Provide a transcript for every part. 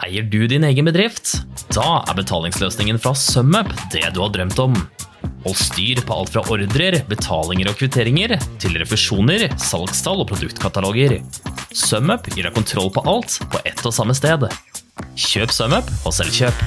Eier du din egen bedrift? Da betalingsløsningen fra SumUp det du har drømt om. Hold styr på alt fra ordrer, betalinger og kvitteringer, til refusjoner, salgstall og produktkataloger. SumUp gir deg kontroll på alt på ett og samme sted. Kjøp SumUp og selvkjøp.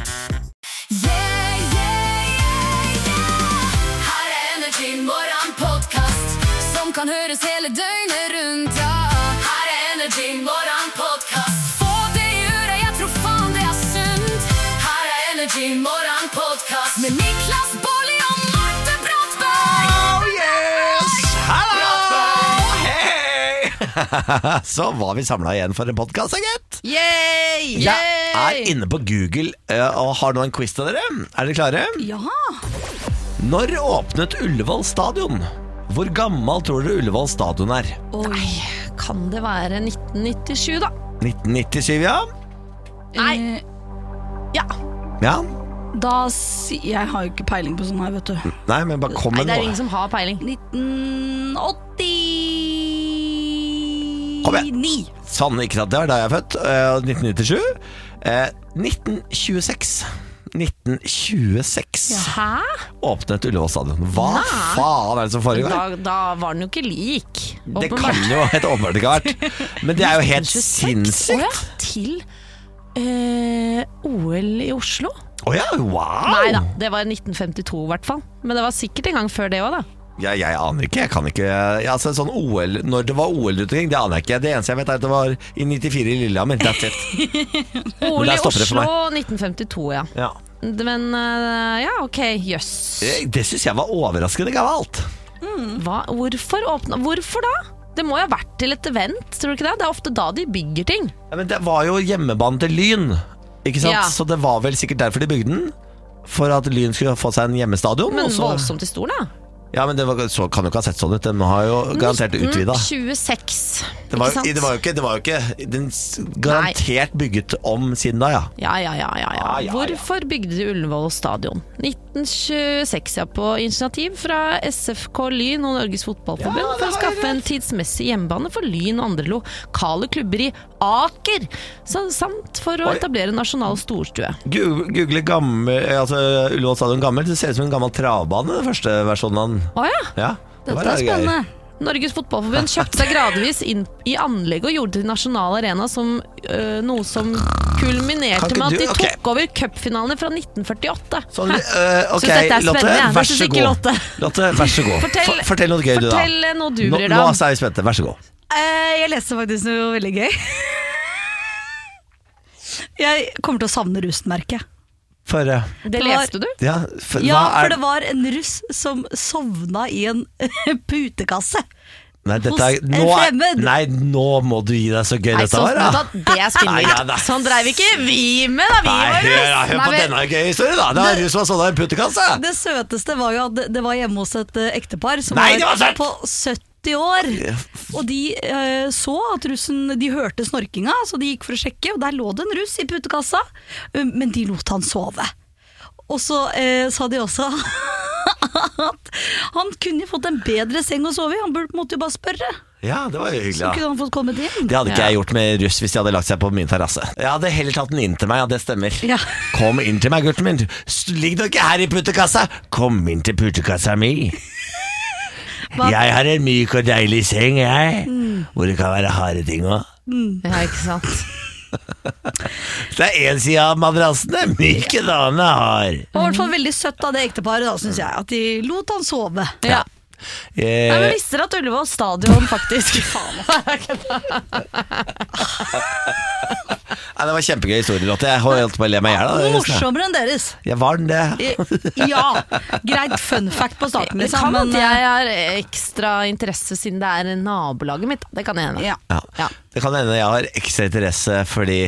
Her Energy Morgen podcast som kan høres hele døgnet rundt. Her Energy Morgen podcast. Få det i øret, jeg tror faen det sunt. Her Energy Morgen podcast med Niklas Baarli og Marte Brattberg. Oh yes! Hallo! Hei! Så var vi samlet igjen for en podcast, gitt. Yay! Jeg inne på Google og har nå en quiz til dere. Er dere klare? Ja. Når åpnet Ullevål stadion? Hvor gammel tror dere Ullevål stadion er? Oi, kan det være 1997 da? 1997, ja. Nei. Ja. Ja. Jeg har jo ikke peiling på sånn her, vet du. Nei, men bare kom Nei, med det er noe. ingen som har peiling. 1989. Kom igjen. Sanne ikke at det var da jeg er født. 1997. 1926. 1926 Hæ? åpnet Ullevål stadion. Hva faen er det som foregår? Da var den jo ikke lik. Det kan jo helt åpenbart ikke ha vært. Men det er jo helt 26. sinnssykt. Til OL i Oslo? Åja, wow. Neida, det var 1952 i hvert fall. Men det var sikkert en gang før det også da. Ja, jeg aner ikke, jeg kan ikke altså, sånn OL, når det var OL-rutering, det aner jeg ikke. Det eneste jeg vet er at det var i 94 i Lillehammer. That's it. OL i der stopper det for Oslo meg. 1952, ja. Ja. Men ja, ok, jøss. Det synes jeg var overraskende galt. Hvorfor da? Det må jo ha vært til et event, tror du ikke det? Det er ofte da de bygger ting. Ja, men det var jo hjemmebanen til Lyn, ikke sant? Ja. Så det var vel sikkert derfor de bygde den. For at Lyn skulle få seg en hjemmestadion. Men og så... voldsomt i stor da. Ja, men så kan jo ikke ha sett sånn ut. Den har jo garantert utvidet. 1926, Det var ikke sant? jo ikke den garantert bygget om siden da, ja. Ja. Hvorfor bygde de Ullevål stadion? 1926, ja, på initiativ fra SFK Lyn og Norges Fotballforbund for å skaffe en tidsmessig hjemmebane for Lyn og andre lokale klubber i Aker, samt for å etablere nasjonal storstue. Google Ullevål stadion gammel. Det ser ut som en gammel travbane, den første versjonen. Åja, Ja, det Dette er spennende. Norges Fotballforbund kjøpte seg gradvis inn i anlegget og gjorde det til nasjonal arena som noe som kulminerte Kan ikke med at de du- tok over cupfinalene fra 1948. Sånn, ok, Synes dette er Lotte, spennende, jeg. vær Det synes så ikke god. Lotte. Vær så god. Fortell noe gøy, du da. Fortell noe du bryr deg Nå om. er vi spente, vær så god. Jeg leste faktisk noe veldig gøy. Jeg kommer til å savne russmerket. For, Det leste du? ja, for, Ja, hva for er det var en russ som sovna i en putekasse. Nei, hos en fremmed. Nei, nå må du gi deg så gøy Nei, dette så, var, da. det er Nei, ja, spinnvilt. da. Sånn dreiv ikke vi med da vi Nei, var hør på Nei, denne gøye historien, da. Det var en russ som var sånn i en puttekasse. Det søteste var jo at det var hjemme hos et ektepar som Nei, det var søtt! på 70 år. Og de så at russen, de hørte snorkinga, så de gikk for å sjekke, og der lå det en russ i putekassa, men de lot han sove. Og så sa de også at han kunne fått en bedre seng å sove i. Han måtte jo bare spørre. Ja, det var jo hyggelig, Så da. kunne han fått kommet inn. Det hadde ikke jeg gjort med russ hvis de hadde lagt seg på min terrasse. Jeg hadde heller tatt den inn til meg, ja, det stemmer. Ja. Kom inn til meg, gutten min. Ligg du ikke her i putekassa? Kom inn til putekassa mi. Hva? Jeg har en myk og deilig seng, jeg. Hvor det kan være harde ting også. Ja, ikke sant. Det er en side av madrassen, det er myke dame har. Det var i hvert fall veldig søtt av det ekteparet, da, synes jeg, at de lot han sove. Ja. Nei, men Eh, visste dere at Ullevål stadion faktisk det var kjempegøy historie, Lotte. Jeg holdt på å le meg i hjel av det. Morsommere enn deres. Jeg var den det. Ja, greit fun fact på starten, Det liksom, kan men at jeg har ekstra interesse siden det er nabolaget mitt. Det kan hende. ja, Ja. Ja. Det kan hende jeg har ekstra interesse fordi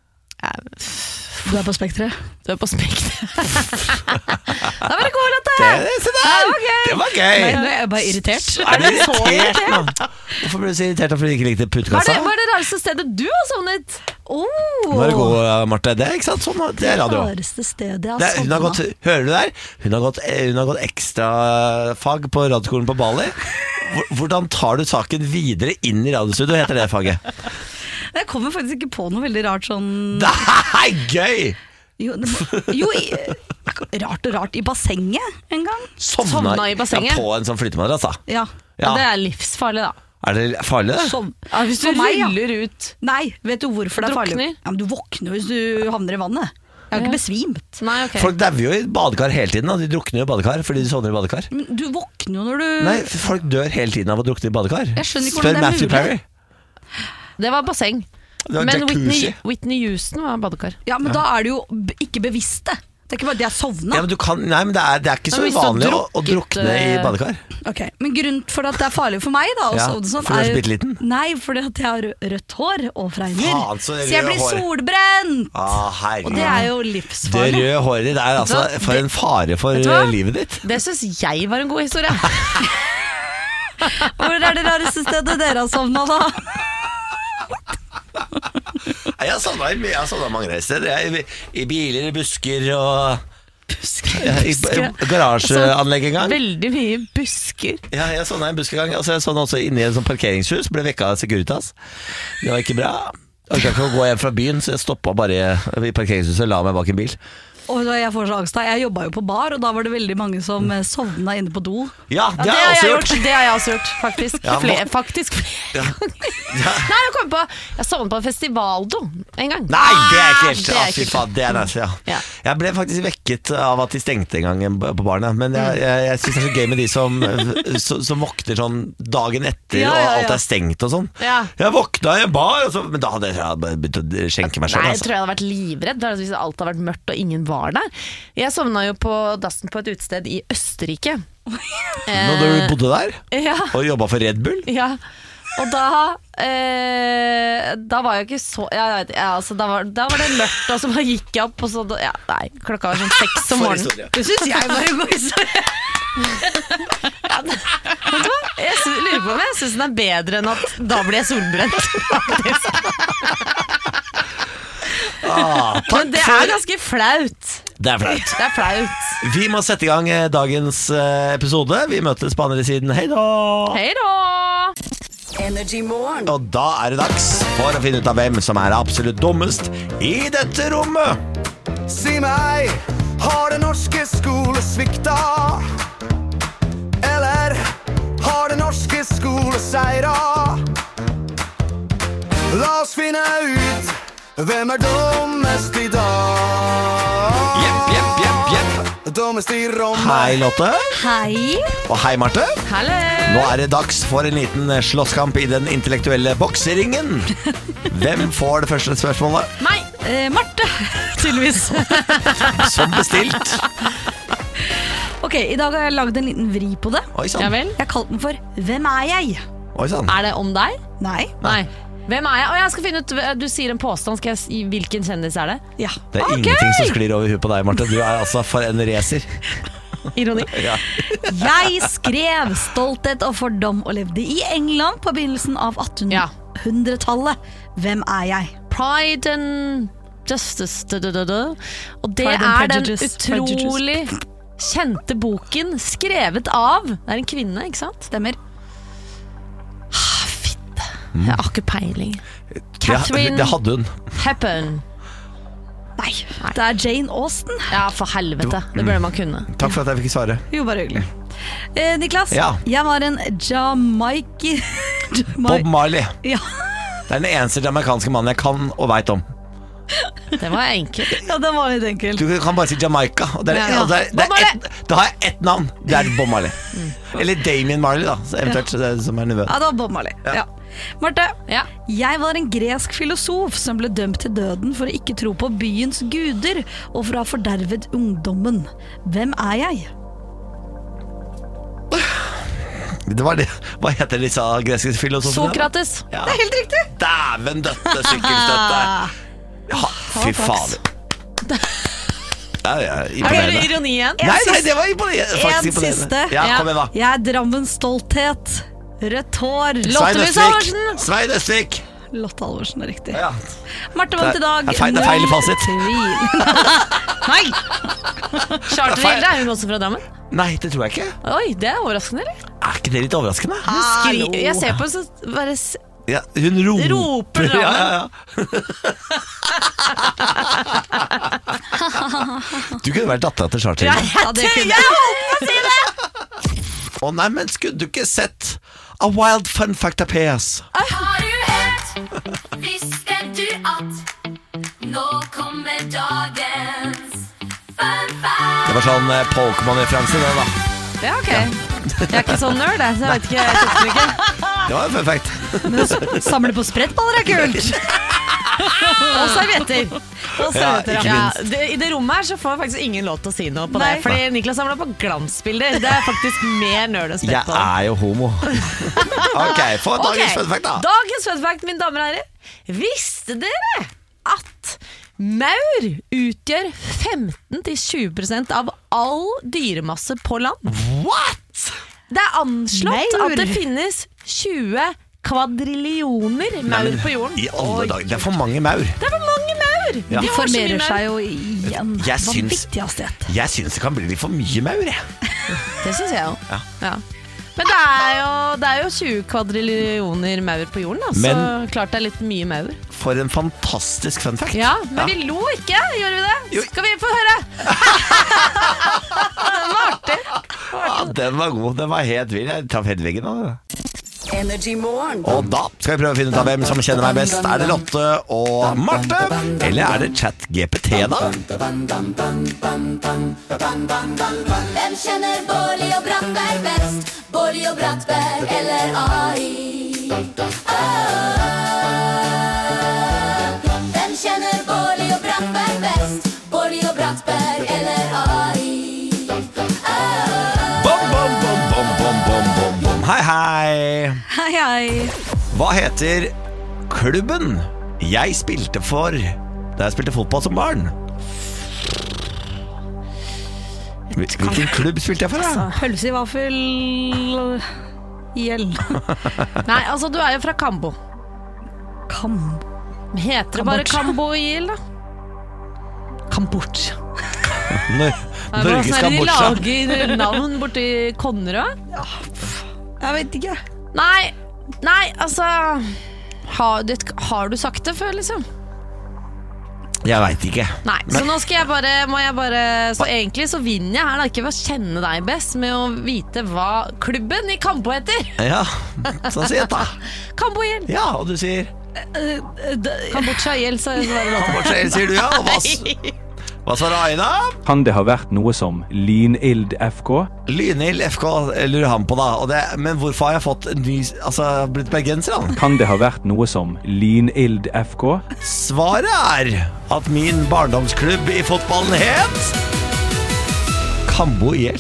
du er på spektret. Du er på Spektrum. Da var det god, Lotte! Se der! Det var gøy! Nei, nå er jeg bare irritert. Er du irritert nå? Hvorfor ble du så irritert fordi du ikke likte Hva putekassa? er det rareste stedet du har sovnet? Nå er det god, Marte. Det er ikke sant? Sånn, det er radio. Rareste stedet jeg Det, har hun har gått, sovnet. hører du der? Hun har gått ekstrafag på radioskolen på Bali. Hvordan tar du saken videre inn i radiostudio, heter det faget? Jeg kommer faktisk ikke på noe veldig rart sånn. Det er gøy! Jo, rart i bassenget en gang. Sovna i bassenget? Ja, på en sånn flytemadrass, da. Ja. Ja. Det er livsfarlig, da. Er det farlig, det? Ja, hvis du For meg, ja. ruller ut. Nei, vet du hvorfor det er farlig? Drukner? Ja, men du våkner hvis du havner i vannet. Jeg har ikke besvimt. Nei, ok. Folk dauer jo i badekar hele tiden. Da. De drukner jo i badekar fordi de sovner i badekar. Men du våkner jo når du Nei, folk dør hele tiden av å drukne i badekar. Jeg skjønner ikke hvordan Spør det er Matthew mulig. Perry. Det var basseng. Det var Men jacuzzi. Whitney Houston var badekar. Ja, men da er du jo ikke bevisste. Det er ikke bare at jeg sovna. Ja, men du kan, nei, men det er ikke så Men hvis du har vanlig å drukket, drukne i badekar. Ok, men grunnen for at det er farlig for meg da, Ja, sånn, fordi du er så bitteliten? Nei, fordi at jeg har rødt hår og fregner. Faen, så Så jeg blir rød hår. solbrent. Og det er jo Det livsfarlig. røde håret ditt er altså for en fare for Vet du hva? livet ditt. Det syns jeg var en god historie. Hvor er det rareste stedet dere har sovna da? Jeg har sovna mange steder. I biler, i busker og i garasjeanlegg en gang. Veldig mye busker. Ja, jeg sovna i en busk en gang. Og så sovna også inne i en sånn parkeringshus. Ble vekka av Securitas. Det var ikke bra. Jeg orka ikke å gå hjem fra byen, så jeg stoppa bare i parkeringshuset og la meg bak en bil. Og da jeg får så angst da, jeg jobbet jo på bar, og da var det veldig mange som sovna inne på do. Ja, det Det har jeg også gjort. Det har jeg også gjort, faktisk. Ja, Faktisk flere Ja. Nei, jeg kom på Jeg sovnet på en festivaldo en gang. Nei, det er ikke helt Det er Fy ikke faen, det er nice, ja. Ja. Jeg ble faktisk vekket av at de stengte en gang på barna. Men jeg synes det er så gøy med de som våkner sånn dagen etter, Ja, og ja, ja. alt er stengt og sånn. Ja. Jeg våkna i en bar, og så, men da hadde jeg bare begynt å skjenke meg selv. Nei, jeg Altså. tror jeg hadde vært livredd hvis alt hadde vært mørkt og ingen var der. Jeg sovna jo på dassen på et utested i Østerrike. Når du bodde der Ja, og jobba for Red Bull. ja. Og da var jeg ikke så altså, da var det mørkt, og så bare gikk jeg opp, og så nei, klokka var sånn 6 om For morgenen. historie. Det synes jeg var en god historie. Vet du hva? Lurer på om jeg syns den er bedre enn at da blir jeg solbrent. Men det er ganske flaut. Det er flaut. Det er flaut. Vi må sette i gang dagens episode. Vi møtes på andre siden. Hei da! Hei da! Og da er det dags for å finne ut av hvem som er absolutt dummest i dette rommet. Si meg, har den norske skole svikta? Eller har den norske skole seira? La oss finne ut hvem er dummest i dag. Jepp, jepp, jepp, jepp. Dummest i rommet. Hei, Lotte. Hei. Og hei, Marte. Hallo! Nå er det dags for en liten slåsskamp i den intellektuelle bokseringen. Hvem får det første spørsmålet? Meg! Marte, tydeligvis. Som bestilt. Ok, i dag har jeg lagd en liten vri på det. Oi sann. Ja vel? Jeg har kalt den for Hvem er jeg? Oi sann. Er det om deg? Nei. Nei. Hvem er jeg? Å, jeg skal finne ut, du sier en påstand, skal jeg si hvilken kjendis er det? Ja. Det er ingenting som sklir over huet på deg, Marte. Du er altså for en racer. Ironi. Ja. Jeg skrev Stolthet og fordom og levde i England på begynnelsen av 1800-tallet. Hvem er jeg? Pride and Justice. Og det Pride and er den Prejudice. utrolig kjente boken skrevet av. Det er en kvinne, ikke sant? Stemmer. Jeg har ikke peiling. Catherine Det hadde hun. Hepburn. Nei, det er Jane Austen. Ja, for helvete. Det burde man kunne. Takk for at jeg fikk svare. Jo, bare hyggelig. Niklas, Ja. jeg var en Bob Marley. Ja. Det er den eneste jamaicanske mannen jeg kan og vet om. Det var enkelt. Ja, den var litt enkel. Du kan bare si Jamaica, og det er, Ja. og det er, Bob Marley. da har jeg ett navn. Det er Bob Marley. Eller Damien Marley, da, så eventuelt det som er nivået. Ja, det var Bob Marley. Ja. Marte, Ja. jeg var en gresk filosof som ble dømt til døden for å ikke tro på byens guder og for å ha fordervet ungdommen. Hvem er jeg? Det var det. Hva heter disse greske filosofene? Sokrates. Ja. Det er helt riktig! Dæven døtte sykkelstøtte. Ja, fy faen. Det er Er det imponerende. ironi igjen? Nei, det var imponerende. Faktisk En imponerende. siste. Ja, kom igjen da. Jeg er Drammens stolthet. Rødt hår. Svein Lotte Østvik. Halvorsen. Svein Østvik. Lotte Halvorsen er riktig. Ja. Marte vant i dag. Det er feil i fasit. Tvil. Nei! Charterhilde, er hun også fra Drammen? Nei, det tror jeg ikke. Oi, det er overraskende, eller? Er ikke det litt overraskende? Jeg ser på så bare Ja, hun roper navnet. Du kunne vært datteren til Charter. Jeg holdt på å si det! Å nei, men skulle du ikke sett A Wild Fun Fact appears? Har du hørt? Visste du at nå kommer dagens fun fact? Det var sånn Pokémon-referanse det da. Ja, ok. Jeg er ikke sånn nerd, så jeg vet ikke. Jeg tok den ikke. Det var en fun fact. Men samle på sprettballer kult. Og servietter. ikke Ja, minst. I det rommet her så får jeg faktisk ingen lov til å si noe på det. Nei. Fordi Niklas samler på glansbilder. Det er faktisk mer nerd enn Jeg sprettball. er jo homo. Ok, få dagens fun fact da. Dagens fun fact, mine damer og herrer. Visste dere at maur utgjør 15-20% av all dyremasse på land? What? Det er anslått Maur. at det finnes 20 kvadrillioner maur på jorden. I alle dager, det er for mange maur. Det er for mange maur! Ja. De har så mye formerer maur. seg jo i en Jeg syns- vanvittig hastighet. Jeg synes det kan bli litt for mye maur, jeg. Det syns jeg òg. Ja. Ja. Men det er jo 20 kvadrillioner maur på jorden, da, så Men- klart det er litt mye maur. For en fantastisk fun fact. Ja, men vi lo ikke, gjør vi det? Jo. Skal vi få høre? Den var artig. Ja, den var god, den var helt vild. Jeg traff helt veggen da. Energy Morgen. Og da skal vi prøve å finne ut av hvem som kjenner meg best. Er det Lotte og Marte? Eller er det ChatGPT da? Hvem kjenner Bårli og Brattberg best? Bårli og Brattberg eller AI? Hvem kjenner Bårli og Brattberg best? Bårli og Brattberg eller AI? Bom, bom, bom, bom, bom, bom, bom, bom. Hei, hei. Hei, hei. Hva heter klubben jeg spilte for da jeg spilte fotball som barn? Hvilken klubb spilte jeg for da? Pølse i vaffel IL. Nei, altså du er jo fra Kambo. Kam. Heter det bare Kambo IL, da? Kambodsja. Norges Sånn de Kambodsja. lager navn borti Konnerød? Jeg vet ikke. Nei, altså har du sagt det før, liksom? Jeg vet ikke. Nei, så nå skal må jeg bare Så egentlig så vinner jeg her da, ikke ved å kjenne deg best, med å vite hva klubben i Kambo heter. Ja, så si det da. Kambo IL. Ja, og du sier Kambodsja IL, så er det lov. Kambodsja, sier du ja. Og hva sa Aina? Kan det ha vært noe som Lynild FK? Lynild FK lurer han på da. Men hvorfor har jeg fått en ny, blitt bergenser da? Kan det ha vært noe som Lynild FK? Svaret er at min barndomsklubb i fotballen het Kambo IL.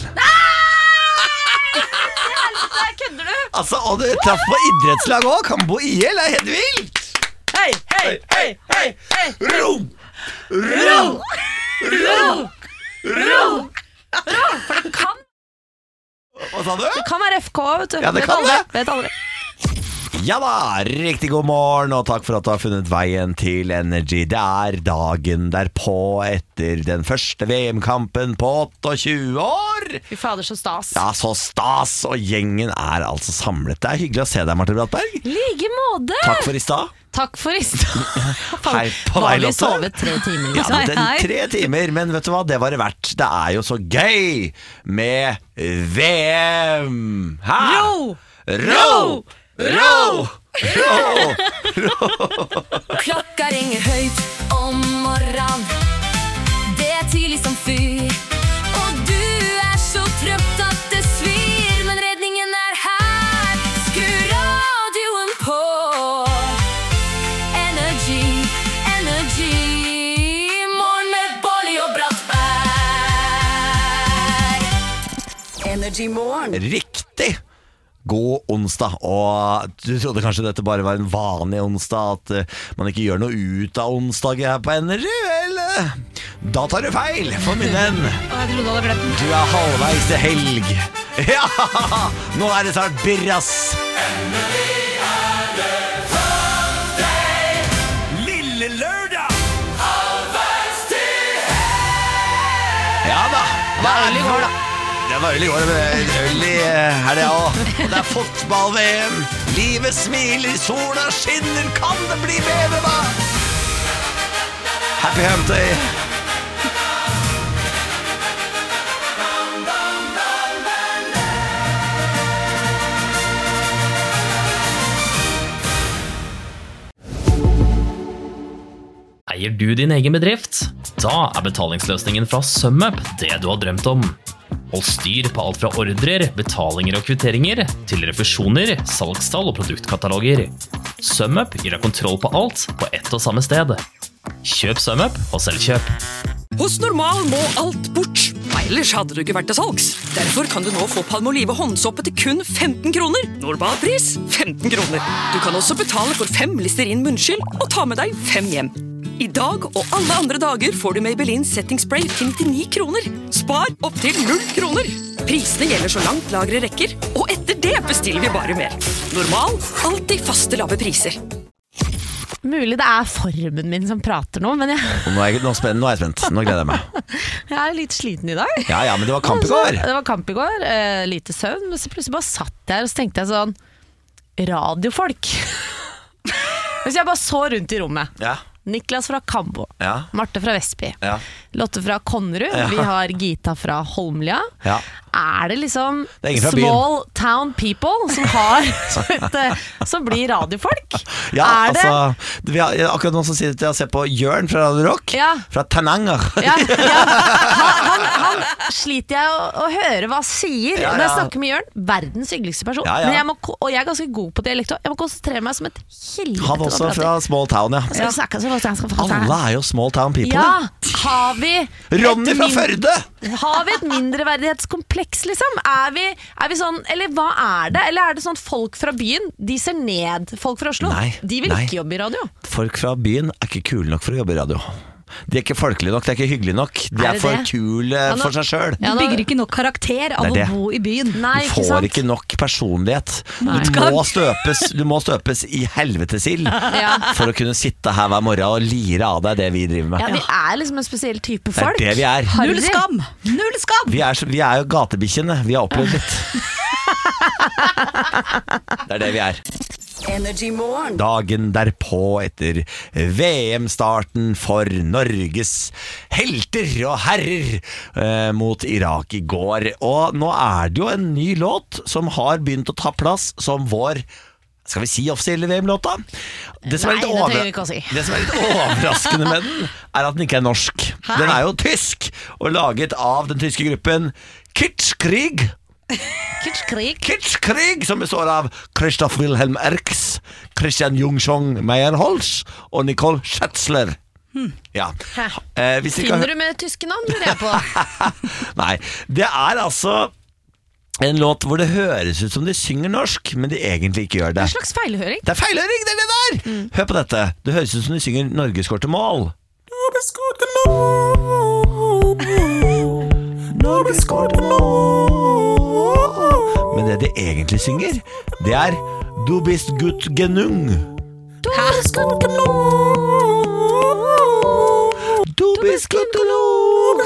Kødder du? Og du traff på idrettslag også. Kambo IL er helt vilt. Hei, hei, hei, hei, hei. Ro! For det kan Hva sa du? Det kan være FK, vet du. Ja, det kan det. Vet aldri. Ja da, riktig god morgen, og takk for at du har funnet veien til Energy. Det er dagen derpå etter den første VM-kampen på 28 år. Fy fader, så stas. Ja, så stas, og gjengen er altså samlet. Det er hyggelig å se deg, Marte Brattberg. Like måte. Takk for i stad. Takk for i stad. Hei på Har deg, vi Lotte. sovet 3 timer, Ja, liksom? den 3 timer, men vet du hva, det var det verdt. Det er jo så gøy med VM. Hæ? Ro! Klokka ringer høyt om morgenen. Det er tidlig som fyr. Og du er så trøtt at det svir. Men redningen er her. Skru radioen på. Energy, energy. Morgen med Bårli og Brattberg. Energy Morgen. Riktig. God onsdag, og du trodde kanskje dette bare var en vanlig onsdag, at man ikke gjør noe ut av onsdag her på Energy, vel? Da tar du feil, for min venn. Jeg trodde du hadde glemt den. Du er halvveis til helg. Ja, nå er det snart birras. Lille lørdag. Halvveis til helg. Ja da. Det var øl i går, da. Det var øl i går, men øl i helga også. Og det er fotball-VM. Livet smiler, sola skinner, kan det bli bedre da? Happy Hump Day. Eier du din egen bedrift? Da er betalingsløsningen fra SumUp det du har drømt om. Hold styr på alt fra ordrer, betalinger og kvitteringer, til refusjoner, salgstall og produktkataloger. SumUp gir deg kontroll på alt på ett og samme sted. Kjøp SumUp og selvkjøp. Hos Normal må alt bort. Ellers hadde du ikke vært til salgs. Derfor kan du nå få Palmolive håndsåpe til kun 15 kroner. Normalpris 15 kroner. Du kan også betale for 5 Listerin munnskyld og ta med deg 5 hjem. I dag og alle andre dager får du Maybelline Setting Spray til 99 kroner. Spar opp til 0 kroner. Prisene gjelder så langt lageret rekker, og etter det bestiller vi bare mer. Normal, alltid faste lave priser. Mulig det er formen min som prater nå, men Nå er jeg spent. Nå gleder jeg meg. jeg er litt sliten i dag. Ja, men det var kamp i går. Det var kamp i går, lite søvn, men så plutselig bare satt jeg her og så tenkte jeg sånn, radiofolk. Hvis jeg bare så rundt i rommet. Ja. Niklas fra Kambo, Ja. Marte fra Vestby, Ja. Lotte fra Konnerud, Ja. vi har Gita fra Holmlia. Ja. Er det liksom Det er ingen fra small town people som har som blir radiofolk? Ja, er det? altså vi har, akkurat nå så sitter jeg og ser på Jørn fra Radio Rock. Ja. Fra Tananger. Ja. Han sliter jeg å høre hva han sier Ja, når jeg ja. snakker med Jørn. Verdens hyggeligste person. Ja, ja. Men og jeg er ganske god på dialekt. Jeg må konsentrere meg som et helvete. Han også når jeg fra Small Town, ja. prater. Så snakker jeg så jeg skal få Alle er jo small town people. Ja, har vi Ronny fra Førde! Har vi et mindreverdighetskompleks, liksom? Er vi sånn, eller hva er det? Eller er det sånn folk fra byen, de ser ned folk fra Oslo? Nei, De vil nei. ikke jobbe i radio. Folk fra byen er ikke kule nok for å jobbe i radio. De er ikke folkelige nok, de er ikke hyggelige nok. De Er er det for det? kule for seg selv. Du bygger ikke nok karakter av Det er å det. bo i byen. Nei, Du får ikke nok personlighet. Du må støpes i helvetesild for å kunne sitte her hver morgen og lire av deg det vi driver med. Ja, vi er liksom en spesiell type Det er folk. det vi er. Harry. Null skam! Null skam! Vi er jo gatebikkjene. Vi har opplevd litt. Det er det vi er. Energy Morgen. Dagen derpå etter VM-starten for Norges helter og herrer mot Irak i går. Og nå er det jo en ny låt som har begynt å ta plass som vår, skal vi si, offisielle VM-låta. Det som er Nei, det trenger vi ikke å si. Det som er litt overraskende med den, er at den ikke er norsk. Den er jo tysk, og laget av den tyske gruppen Kitschkrieg. Kitschkrieg, som består av Christoph Wilhelm Erks, Christian Jungschong Meyerholz og Nicole Schätzler. Ja. Hvis dere Finner du med tyske navn, lurer jeg på. Nei, det er altså en låt hvor det høres ut som de synger norsk, men de egentlig ikke gjør det. En slags feilhøring. Det er feilhøring, det er det der! Hør på dette. Det høres ut som de synger Norge skår til mål. Norge skår til mål. Men det de egentlig synger, det er Du bist gut genung. Du bist gut genung. Du bist gut genung.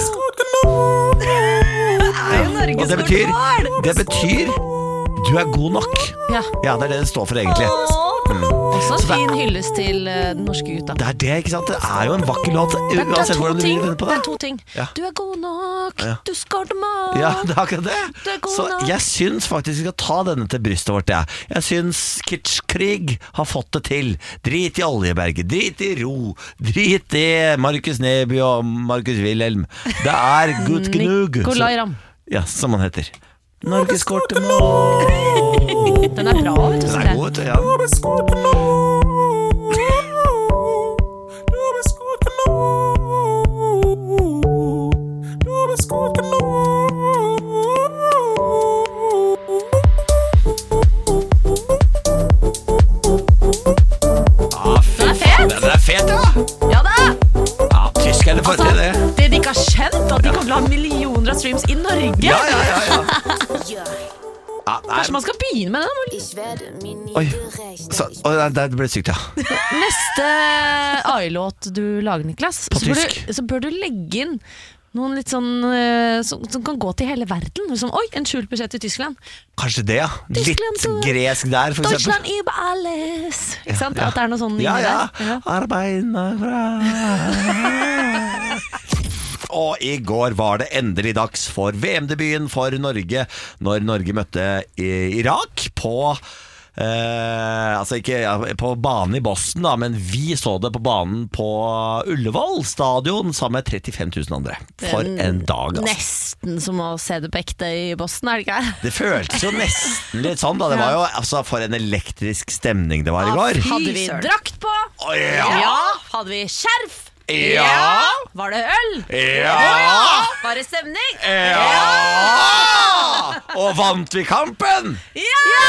Og det betyr du er god nok. Ja. Ja, det er det det står for egentlig. Også Så det en fin hyllest til den norske gutta. Det er det, ikke sant? Det er jo en vakker låt, Det uansett hvordan du vil vende på det det. er to ting. Ja. Du er god nok, Ja. du skal til mål. Ja, det er akkurat Du det. er god Så nok. jeg syns faktisk vi skal ta denne til brystet vårt, jeg syns Kitschkrieg har fått det til. Drit i Oljeberget, drit i Ro, drit i Markus Neby og Markus Wilhelm. Det er Gut Genug. Nicolai Ramm. Ja, som han heter. Norge skår til mål. Den er bra, vet du. Den er god, vet du, ja. Den er fet! Den er fet, ja! Ja da! Ja, tyskerne får til det. Det de ikke har skjønt, at de kommer til å ha millioner av streams i Norge. Ja. Ja, nei. Kanskje man skal begynne med den? Oi, det ble sykt, ja. Neste AI-låt du lager, Niklas, På så tysk. bør du legge inn Noen litt sånn som kan gå til hele verden. Som, oi, en skjult beskjed til Tyskland. Kanskje det, ja. Tyskland, Litt gresk der, for eksempel. Deutschland über alles. Ikke sant? At det er noe sånn inni Ja. der. Arbeidende fra Og i går var det endelig dags for VM-debuten for Norge, når Norge møtte Irak på altså ikke på banen i Boston da, men vi så det på banen på Ullevål stadion sammen med 35 000 andre. For en dag, altså. Nesten som å se det på ekte i Boston, er det ikke? Det føltes jo nesten litt sånn da. Det var jo altså, for en elektrisk stemning det var i går. Hadde vi drakt på? Ja. Hadde vi skjerf? Ja. Var det øl? Ja. Var det stemning? Ja. Og vant vi kampen? Ja!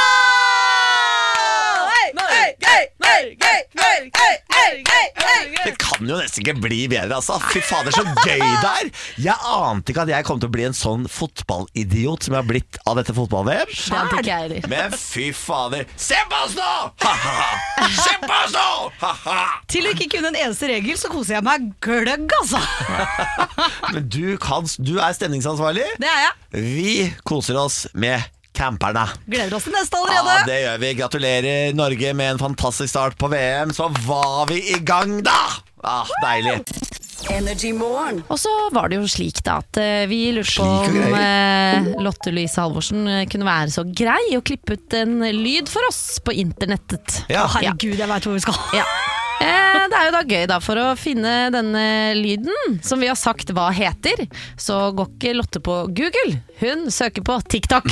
Det kan jo nesten ikke bli bedre, altså. Fy fader, så gøy det er. Jeg ante ikke at jeg kom til å bli en sånn fotballidiot som jeg har blitt av dette fotball-VM. Det hadde ikke jeg heller. Men fy fader, se på oss nå! Se på oss nå! Til å ikke kunne en eneste regel, så koser jeg meg gløgg, altså. Men du er stemningsansvarlig. Det er jeg. Vi koser oss med camperne. Gleder oss til neste allerede. Ja, det gjør vi. Gratulerer Norge med en fantastisk start på VM. Så var vi i gang da! Deilig. Energy Morgen. Og så var det jo slik da at vi lurte på Slik og om Lotte Louise Halvorsen kunne være så grei og klippe ut en lyd for oss på internettet. Ja. Herregud, jeg vet hvor vi skal. Ja. Det er jo da gøy da for å finne denne lyden som vi har sagt hva heter. Så går ikke Lotte på Google, hun søker på TikTok.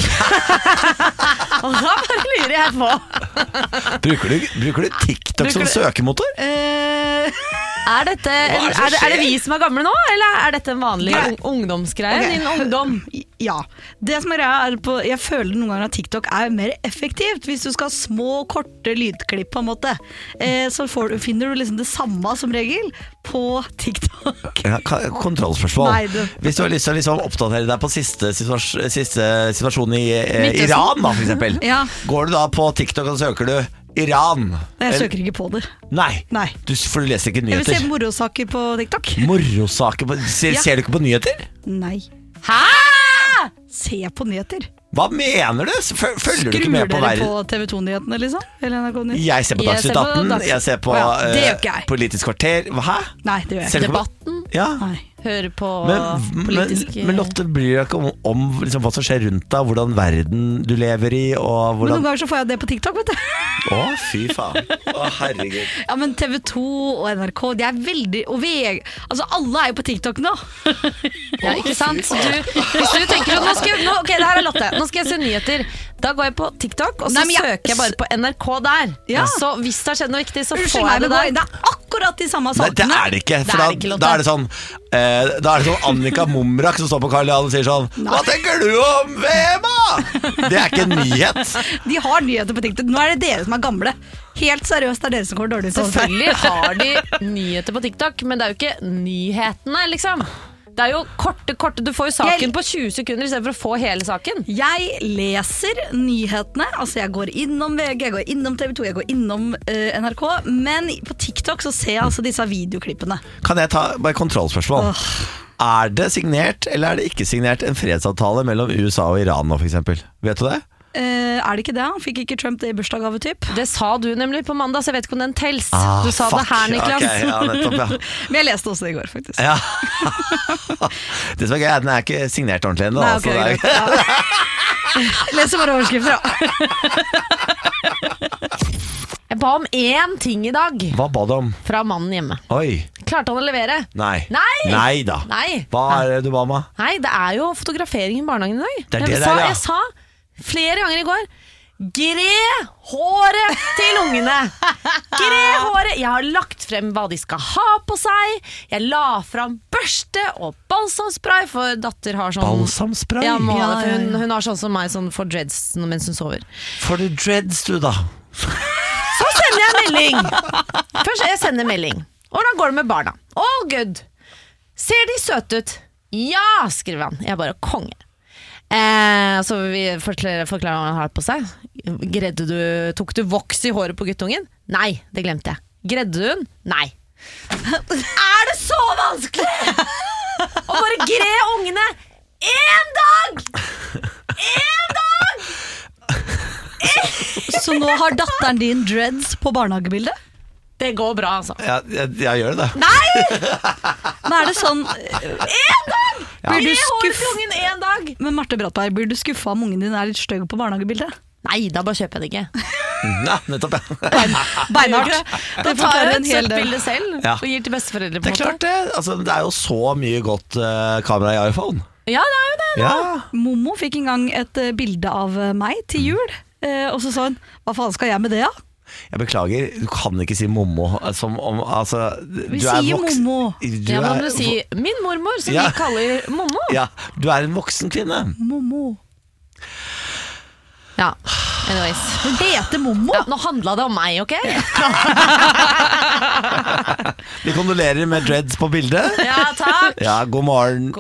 Og da bare lurer jeg på. Bruker du TikTok som søkemotor? Er det vi som er gamle nå, eller er dette en vanlig ungdomsgreie? Ok. Din ungdom? Ja, det som er greia er jeg føler noen ganger at TikTok er mer effektivt. Hvis du skal ha små, korte lydklipp på en måte, så finner du liksom det samme som regel på TikTok. Ja, kontrollspørsmål. Nei, Hvis du har lyst til å liksom oppdatere deg på siste situasjon i Iran da, for eksempel. Ja. Går du da på TikTok og søker du Iran? Jeg søker ikke på det. Nei, Nei. for du leser ikke Jeg vil nyheter. se morosaker på TikTok. Morosaker ser du ikke på nyheter? Nei. Hæ? Se på nyheter. Hva mener du? Følger du ikke med på Skrur dere verden? på TV 2-nyhetene, liksom? Eller NRK Nytt? Jeg ser på Jeg ser Dagsnytt på 18. Dagsnytt. Jeg ser på Å ja, det gjør ikke jeg. Politisk kvarter. Hæ? Nei, det gjør jeg Ser ikke. du ikke på- Debatten? Ja. Nei. Høre på Men politiske Lotte bryr deg ikke om liksom, hva som skjer rundt deg, hvordan verden du lever i, og Men hvordan noen ganger så får jeg det på TikTok, vet du. Å, fy faen. Å, herregud. Ja, men TV 2 og NRK, de er veldig Og VG, altså alle er jo på TikTok nå. Ja, ikke sant? Hvis du tenker at ok, det her er Lotte, nå skal jeg se nyheter. Da går jeg på TikTok, og så Nei, men søker jeg bare på NRK der. Ja. Så hvis det har skjedd noe viktig, så Unnskyld får meg, jeg det men der. det er akkurat de samme Nei, det sakene. er det ikke. Det For er da, det ikke, Lotte. da er det sånn Da er det sånn Annika Momrak som står på Karl Johan og sier sånn Hva tenker du om VM, da? Det er ikke en nyhet. De har nyheter på TikTok. Nå er det dere som er gamle. Helt seriøst, det er dere som går dårlig ut av det. Selvfølgelig har de nyheter på TikTok, men det er jo ikke nyhetene, liksom. Det er jo korte. Du får jo saken på 20 sekunder i stedet for å få hele saken. Jeg leser nyhetene. Altså jeg går innom VG, jeg går innom TV 2, jeg går innom NRK. Men på TikTok så ser jeg altså disse videoklippene. Kan jeg ta bare kontrollspørsmål? Er det signert, eller er det ikke signert en fredsavtale mellom USA og Iran nå, for eksempel? Vet du det? Er det ikke det? Han fikk ikke Trump det i bursdagsgave, typ? Det sa du nemlig på mandag, så jeg vet ikke om den tels. Du sa fuck. det her, Niklas. Ok, ja, nettopp, ja. Men jeg leste også det i går, faktisk. Ja. Det som er gøy, den er ikke signert ordentlig ennå. Nei, altså, ok, det er- greit. Leser bare overskrifter, da. Jeg ba om én ting i dag Hva ba du om? fra mannen hjemme. Oi, Klarte han å levere? nei. Nei! Nei da. Nei. Hva er det du ba om? Da? Nei, det er jo fotografering i barnehagen i dag. Det er det jeg, der, ja. jeg sa flere ganger i går gre håret til ungene. Gre håret. Jeg har lagt frem hva de skal ha på seg. Jeg la fram børste og balsamspray, for datter har sånn Balsamspray? Ja, må ha det, for Ja, ja, ja. hun har sånn som meg, sånn for dreads mens hun sover. Får du dreads, du, da? Så sender jeg melding. Først jeg sender melding. Hvordan går det med barna? All good. Ser de søte ut? Ja, skriver han. Jeg bare konge. Så vi forklarer hva han har på seg. Tok du voks i håret på guttungen? Nei, det glemte jeg. Gredde du den? Nei. Er det så vanskelig å bare 1 dag! Så nå har datteren din dreads på barnehagebildet? Det går bra, altså. Ja, jeg gjør det. Men er det sånn 1 dag? Blir du Hårflungen 1 dag. Men Marte Brattberg, blir du skuffa om ungen din er litt støgg på barnehagebildet? Nei, da bare kjøper jeg det ikke. Ja, nettopp, ja. Beinhardt. Da tar jeg et søtt bilde selv Ja. og gir til besteforeldre. Det er klart det. Altså, det er jo så mye godt kamera i iPhone. Ja, det er jo det. Ja. Momo fikk en gang et bilde av meg til jul, og så sa hun, hva faen skal jeg med det, da? Jeg beklager, du kan ikke si mommo som om, altså, Vi sier Momo. Ja, men du sier min mormor, som Ja. vi kaller Momo. Ja, du er en voksen kvinne. Momo. Ja, anyways. Hun heter Momo. Ja, nå handla det om meg, ok? Vi kondolerer med dreads på bildet. Ja, takk. Ja, god morgen.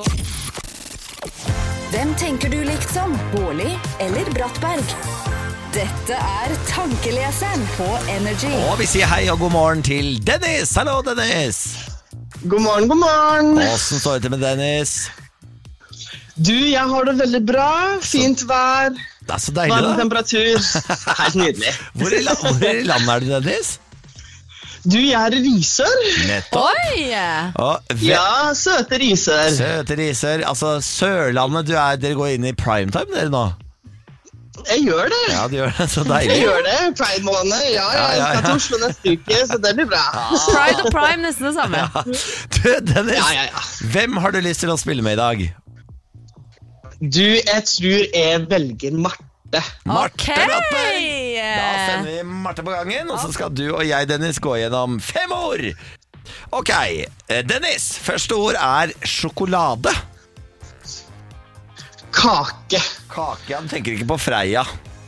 Hvem tenker du likt som? Bårli eller Brattberg? Dette er Tankeleseren på Energy. Og vi sier hei og god morgen til Dennis. Hallo, Dennis. God morgen, god morgen. Hvordan står det til med Dennis? Du, jeg har det veldig bra. Fint vær. Det er så deilig, Varm da. temperatur. Helt nydelig. Hvor i landet er du, Dennis? Du, jeg er i Risør. Nettopp. Oi! Og Ja, søte Risør. søte riser. Altså, Sørlandet, dere går inn i primetime, dere nå? Jeg gjør det. Ja, du gjør det. Så deilig. Jeg gjør det. Pride-måned. Ja, jeg skal til Oslo neste uke, så det blir bra. Pride og prime, nesten det samme. Du, Dennis, Ja. hvem har du lyst til å spille med i dag? Du, jeg tror jeg velger Marte. Marte Ok. Brattberg. Da sender vi Marte på gangen, og så skal du og jeg, Dennis, gå gjennom 5 ord. Ok, Dennis, første ord er sjokolade. Kake. Kake, ja, du tenker ikke på Freia.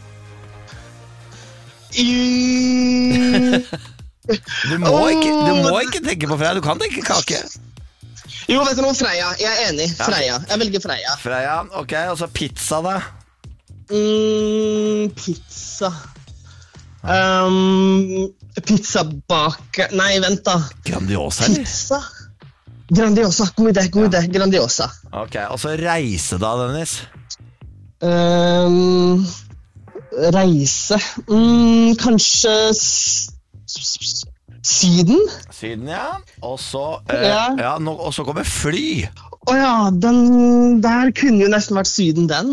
Du må ikke tenke på Freia, du kan tenke kake. Jo, vet du noe, Freia. Jeg er enig. Freia. Jeg velger Freia. Freia, ok, og så pizza da. Pizza. Pizzabaker. Nei, vent da. Grandiosa, eller? Pizza. Grandiosa. God idé. Grandiosa. Ok, og så reise da, Dennis. Reise. Kanskje Syden? Syden, ja. Og så, Ja. og så kommer fly. Åja, den der kunne jo nesten vært Syden, den.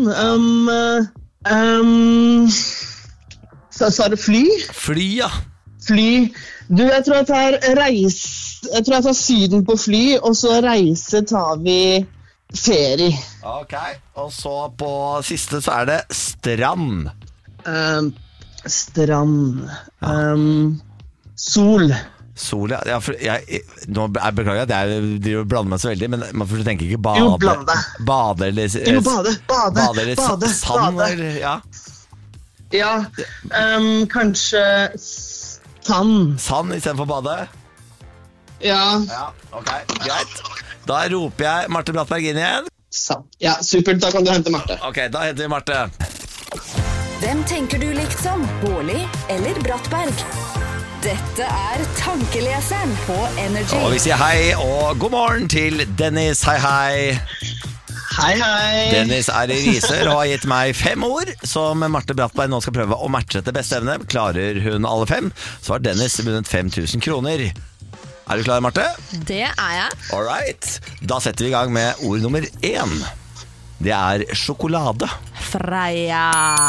Så er det fly? Fly, ja. Fly. Du, jeg tror jeg tar Syden på fly, og så reise tar vi ferie. Ok, og så på siste så er det strand. Strand. Sol. Sol, ja. Nå beklager at jeg driver og blander meg så veldig, men man får tenke ikke bade. Jo, blande. Bade eller Jo, bade. sand, eller, ja. Ja, kanskje sand. Sand i stedet for bade. Ja, Ja, ok, greit. Da roper jeg Marte Brattberg inn igjen. sand. Ja, supert. Da kan du hente Marte. Ok, da henter vi Marte. Hvem tenker du likt som? Bårli eller Brattberg? Dette er Tankeleseren på Energy. Og vi sier hei og god morgen til Dennis. Hei, hei. Hei, hei. Dennis er i Risør og har gitt meg 5 ord som Marte Brattberg nå skal prøve å matche etter beste evne. Klarer hun alle 5, så har Dennis vunnet 5000 kroner. Er du klar, Marte? Det er jeg. All right. Da setter vi i gang med ord nummer 1. Det er sjokolade. Freia.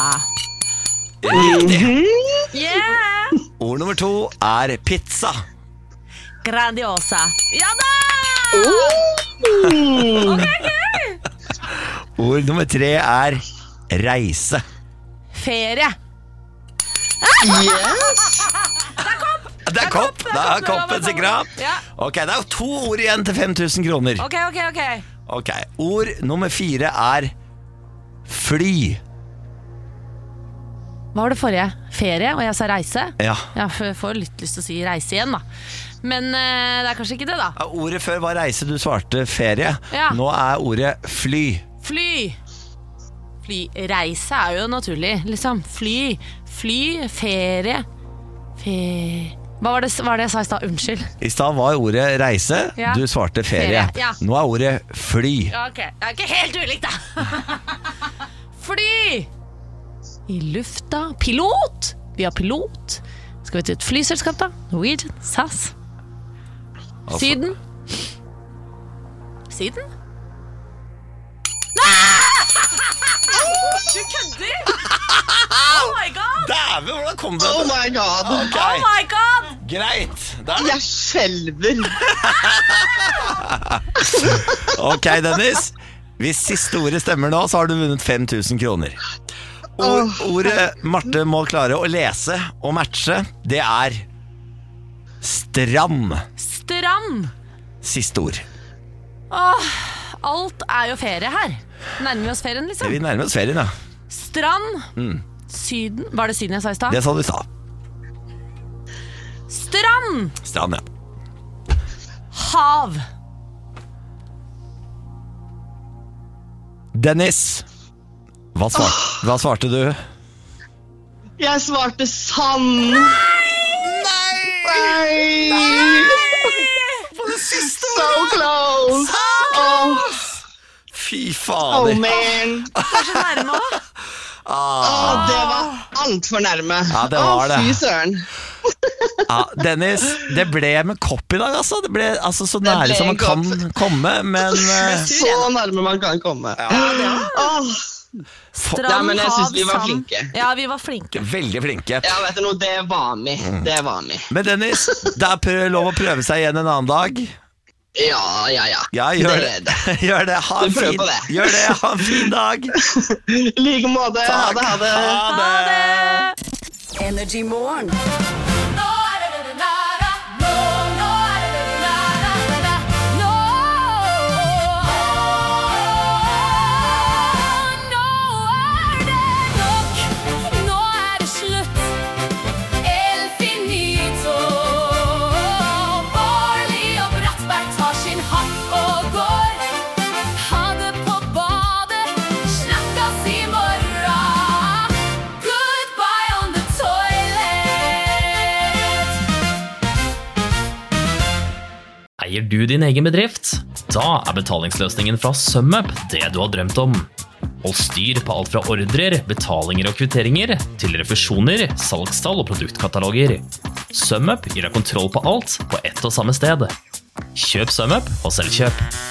Riktig. Yeah! Ord nummer 2 er pizza. Grandiosa. Ja da! Ord nummer 3 er reise. Ferie. Yes. Det er kopp. Da er koppen sikra. Ja. Ok, det er jo 2 ord igjen til 5000 kroner. Ok. Ok, ord nummer 4 er fly. Hva var det forrige? Ferie, og jeg sa reise? Ja. Jeg får litt lyst til å si reise igjen, da. Men det er kanskje ikke det, da. Ja, ordet før var reise, du svarte ferie. Ja. Nå er ordet fly. Fly. Reise er jo naturlig, liksom. Fly, ferie. Hva var det jeg sa i stad? Unnskyld. I stad var ordet reise, Ja. du svarte ferie. Ja. Nå er ordet fly. Ja, ok. Det er ikke helt ulikt, da. Fly! I lufta. Pilot! Vi har pilot. Skal vi til et flyselskap, da? Norwegian, SAS. Syden. Syden? Du kødder! Oh my god! Dæven, hvordan kom det? Oh my god. Okay. Oh my god! Greit. Jeg skjelver. Ok, Dennis. Hvis siste ordet stemmer nå, så har du vunnet 5.000 kroner. Ordet Marte må klare å lese og matche, det er strand. Strand. Siste ord. Alt er jo ferie her. Nærmer vi oss ferien, liksom? Vi nærmer oss ferien, ja. Strand. Syden. Var det syden jeg sa i stad? Det sa du i stad. Strand. Strand, ja. Hav. Dennis, hva svarte du? Jeg svarte sand. Nei! På det siste So close. Fy Oh fader. man. Det er så nærme også. Det var alt for nærme. Ja, det var det. Fy søren. Ja, Dennis, det ble med kopp i dag, altså. Det ble altså så nære som man kan komme, men Så nærme man kan komme. Strand, men jeg synes vi var hav, sand. flinke. Ja, vi var flinke. veldig flinke. Ja, vet du noe, det var med. Det var med. Men Dennis, det er lov å prøve seg igjen en annen dag. Ja. Ja, gjør Det det. er det. Gjør det. Ha en Vi prøver fin, på det. gjør det. Ha en fin dag. I like måte. Ha det. Ha det. Energy Morgen. Nå er det nada. Nå er det nada. Nå er det nok. Nå er det slutt. El finito. Bårli og Brattberg tar sin hatt og går. Ha det på badet. Snakkes i morgen. Goodbye on the toilet. Eier du din egen bedrift? Da er betalingsløsningen fra SumUp det du har drømt om. Hold styr på alt fra ordrer, betalinger og kvitteringer, til refusjoner, salgstall og produktkataloger. SumUp gir deg kontroll på alt på ett og samme sted. Kjøp SumUp og selv kjøp.